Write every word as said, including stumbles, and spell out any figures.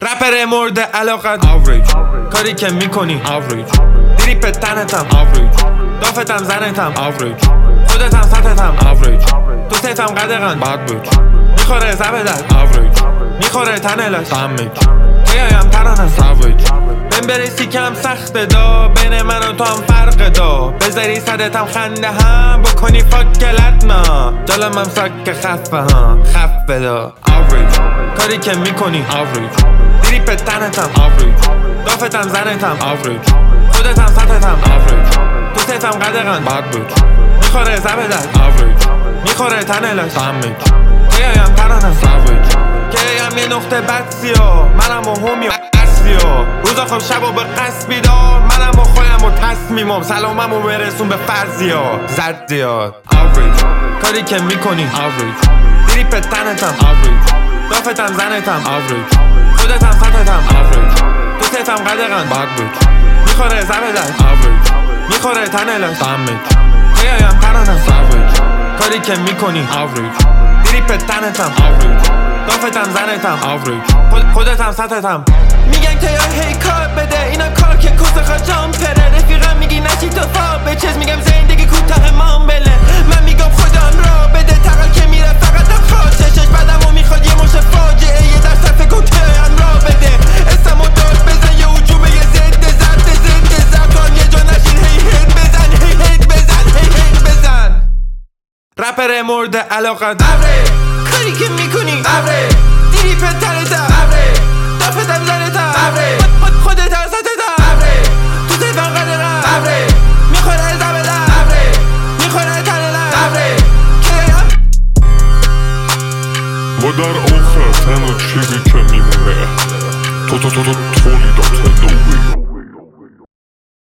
رپر مورد علاقت average، کاری که میکنی average، دریپ تنتم average، دافتم زنتم average، خودتم سطحتم average، تو سیتم قدقن bad bitch، میخوره زبدت average، میخوره تنلش damage، تیایم ترانه savage، بین بریسی کم سخته دا، بین من و تو هم فرق دا، بذاری صدتم خنده هم بکنی فاکلت نا، جالم هم ساک خفه ها خفه دا average، کاری که میکنی average، دریپ تنتم average، دافتم زنتم average، خودتم سطحتم average، تو سیتم قدقن bad bitch، میخوره زبدت average، میخوره تنلش damage، تیایم ترانه savage، کیم یه نقطه بد سیا، منم و همی اصلیا، روزا خواب شب و به قصد بیدار، منم و خودم و تصمیمم، سلامم و برسون به فرضیا زد زیاد average، کاری که میکنی average، دریپ تنتم average، دافتم زنتم average، خودتم سطحتم average، تو سیتم قدقن bad bitch، میخوره زبدت average، میخوره تنلش damage، تیایم ترانه savage، کاری که میکنی average، دریپ تنتم average، دافتم زنتم average، خود خودتم سطحتم. میگن که یا هی کار بده، اینا کار که کس خواهد جام پره، رفیقم میگی نشی تو فا به چیز، میگم زندگی کوتاه مان بله، من میگم خودم را بده، تقل که میره فقط هم خواستشش، بعدم و میخواد یه مش فاجعه، یه در صفحه کوته هم را بده، اسم و داد بزن یه حجومه یه زد زد زد زد کن یه جا نشین، هی هیت بزن هی هیت بزن هی هیت بزن. رپر مورد علاقت average، کاری که میکنی average، دریپ تنتم average، دافتم زنتم average، خودت هم سطحتم average، تو سیفم قدرم average، میخوره زبدم average، میخوره تنلم average، کیم و در آخر تنها چیزی که میمونه تو تو تو تو تولیدات نوعی